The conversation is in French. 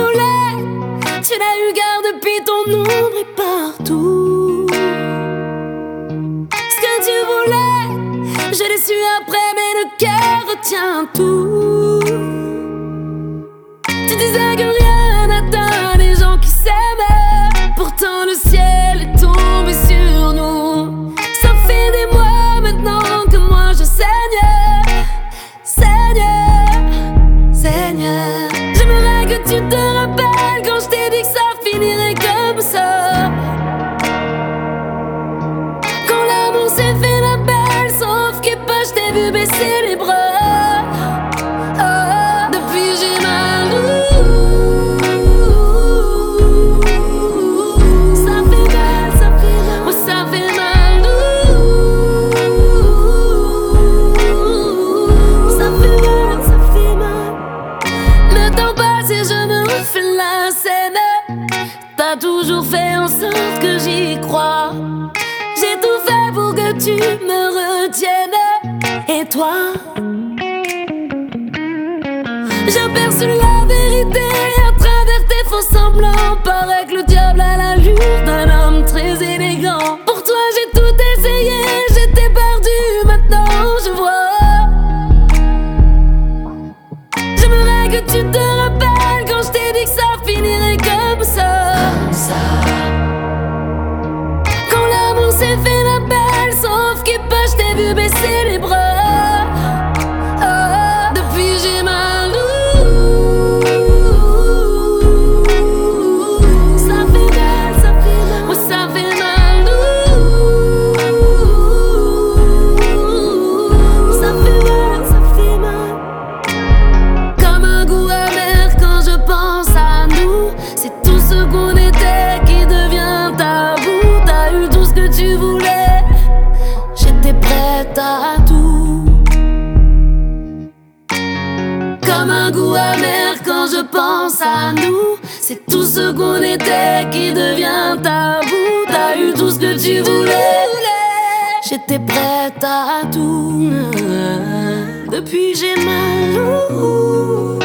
voulais, tu l'as eu garde depuis ton ombre est partout. Ce que tu voulais, je l'ai su après, mais le cœur retient tout. Tu disais que rien n'atteint les gens qui s'aimaient, pourtant le ciel est tombé sur nous. Ça fait des mois maintenant que moi je saigne, Seigneur, Seigneur. J'aimerais que tu te rappelles quand je t'ai dit que ça finirait comme ça. Quand l'amour s'est fait la belle, sauf que pas je t'ai vu baisser les bras. Depuis j'ai mal. Ça fait mal, ça fait mal. Oh, ça fait mal. Ça fait mal, ça fait mal. Le temps passe et je me refais la scène. T'as toujours fait en sorte que j'y croie. J'ai tout fait pour que tu me retiennes. Et toi, j'aperçus la vérité à travers tes faux semblants. Paraît que le diable a l'allure d'un homme très élégant. Pour toi j'ai tout essayé, j'étais perdu, maintenant je vois. J'aimerais que tu te rappelles quand je t'ai dit que ça finirait comme ça. Quand l'amour s'est fait la belle, sauf que pas je t'ai vu baisser les bras. Depuis j'ai mal. Ça fait mal, ça fait mal. Oh, ça fait mal. Ça fait mal, ça fait mal. Comme un goût amer quand je pense à nous. C'est tout ce qu'on était qui devient tabou. T'as eu tout ce que tu voulais, j'étais prête à tout. Comme un goût amer quand je pense à nous. C'est tout ce qu'on était qui devient tabou. T'as eu tout ce que tu voulais, j'étais prête à tout. Depuis j'ai mal.